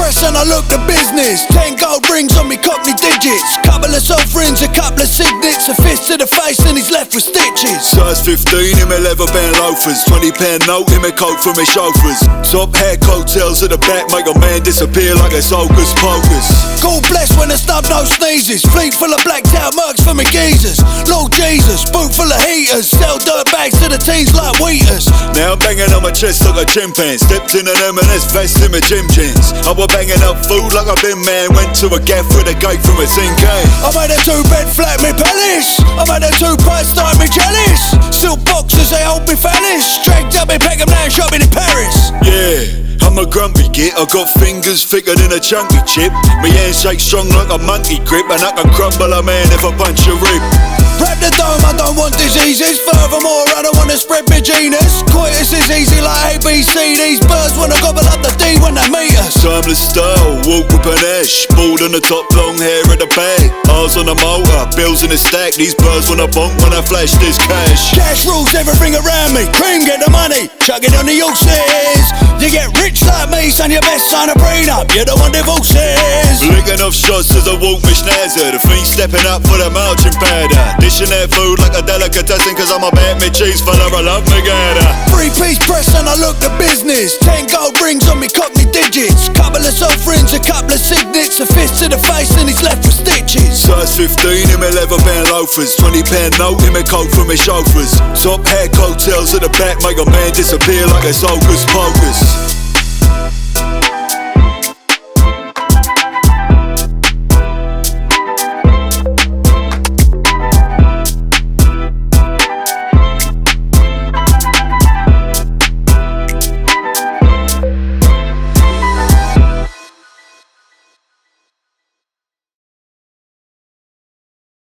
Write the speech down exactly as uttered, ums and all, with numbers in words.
press and I look the business. Ten gold rings on me cockney digits. Couple of sovereigns, a couple of signets. A fist to the face and he's left with stitches. Size fifteen in my leather band loafers. Twenty pound note in my coat for my chauffeurs. Top hat coattails at the back make a man disappear like it's hocus pocus. God bless when the snub nose sneezes. Fleet full of blacked out mercs for me geezers. Lord Jesus, boot full of heaters. Sell dirt bags to the teens like Wheaters. Now I'm banging on my chest like a gym pan. Stepped in an M and S vest in my gym jeans. I was banging up food like a bin man. Went to a gaff with a gate from a tin can. I made a two bed flat me palace. I made a two price start me jealous. Silk boxes they hold me phallus. Dragged up me Peckham now shopping in Paris. Yeah, I'm a grumpy git, I got fingers thicker than a chunky chip. My handshake strong like a monkey grip, and I can crumble a man if I punch a rib. Wrap the dome, I don't want diseases. Furthermore, I don't wanna spread my genus. Coitus is easy like A B C. These birds wanna gobble up the D when they meet us. Timeless style, walk with panache. Bald on the top, long hair at the back. Ours on the motor, bills in the stack. These birds wanna bonk when I flash this cash. Cash rules everything around me. Cream, get the money, chuck it on the Yorkshires. You get rich like me, son, you best sign a prenup. You don't want divorces. Licking off shots as I walk my schnazzer. The fiend stepping up for the marching powder. Dishing that food like a delicatessen, cause I'm a bad me cheese fella, I love me gator. Three piece press and I look the business. Ten gold rings on me cockney digits. Couple of sovereigns, a couple of signets. A fist to the face and he's left with stitches. Size fifteen in my leather band loafers. Twenty pound note in my coat for my chauffeurs. Top hat coattails at the back make a man disappear like it's hocus pocus.